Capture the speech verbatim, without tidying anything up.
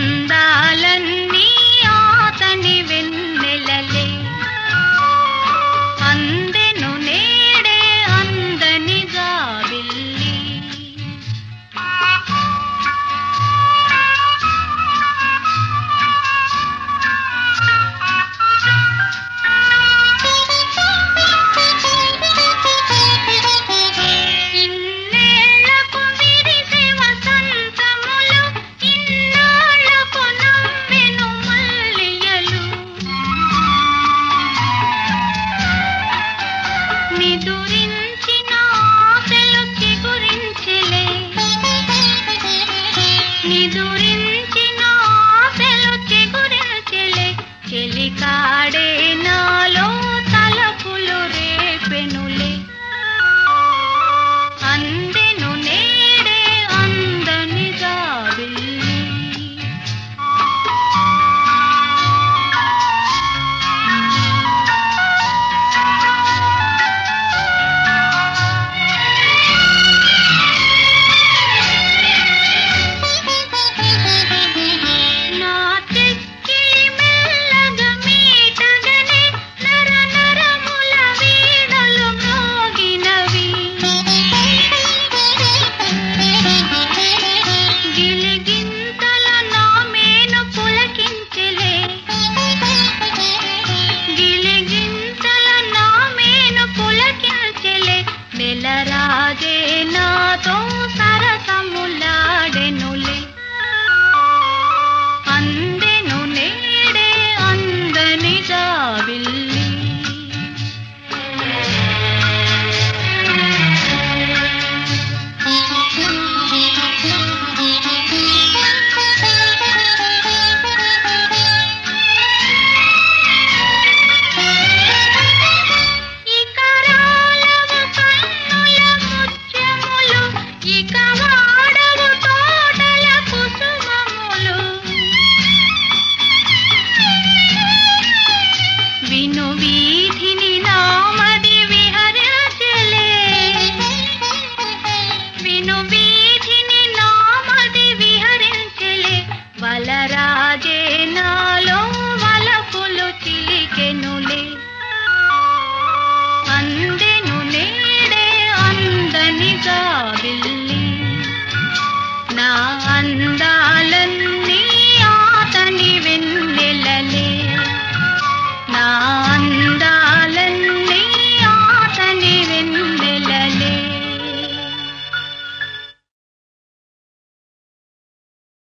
అందాలన్నీ ఆతని వెన్నెలలే అందెను నేడే అందనిగా వెళ్ళి నిదురించిన ఆశలు చిగురించెలే నిదురించిన ఆశలు చిగురించెలే చెలికాడే నాలో తలపులు రేపెనులే అందెను నేడే అందనిగా వెళ్ళి రాజే నాతో సరసములాడెనులే అందెను నేడే అందనిగా వెళ్ళి ఇక వాడవు తోటల కుసుమములు విను వీధిని నామది విహరించెలే విను వీధిని నామది విహరించెలే వలరాజే నాలో వలపులు చిలికెనులే అందెను నేడే అందనిగా వెళ్ళి నా అందా